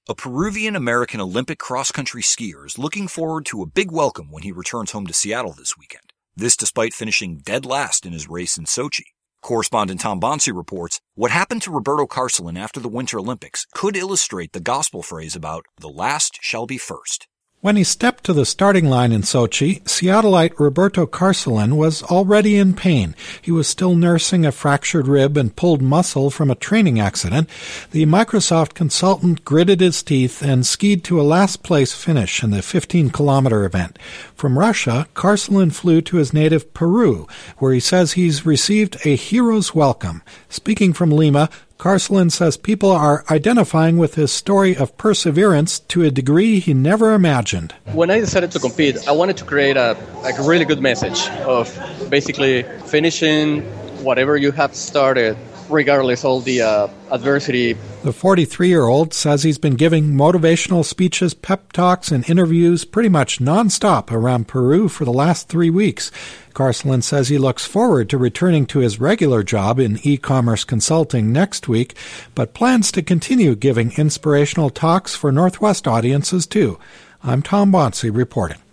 A Peruvian-American Olympic cross-country skier is looking forward to a big welcome when he returns home to Seattle this weekend. This despite finishing dead last in his race in Sochi. Correspondent Tom Bonsi reports, what happened to Roberto Carcelin after the Winter Olympics could illustrate the gospel phrase about the last shall be first. When he stepped to the starting line in Sochi, Seattleite Roberto Carcelin was already in pain. He was still nursing a fractured rib and pulled muscle from a training accident. The Microsoft consultant gritted his teeth and skied to a last-place finish in the 15-kilometer event. From Russia, Carcelin flew to his native Peru, where he says he's received a hero's welcome. Speaking from Lima, Carcelin says people are identifying with his story of perseverance to a degree he never imagined. When I decided to compete, I wanted to create a really good message of basically finishing whatever you have started, regardless of all the adversity. The 43-year-old says he's been giving motivational speeches, pep talks, and interviews pretty much nonstop around Peru for the last 3 weeks. Carcelin says he looks forward to returning to his regular job in e-commerce consulting next week, but plans to continue giving inspirational talks for Northwest audiences too. I'm Tom Bonsi reporting.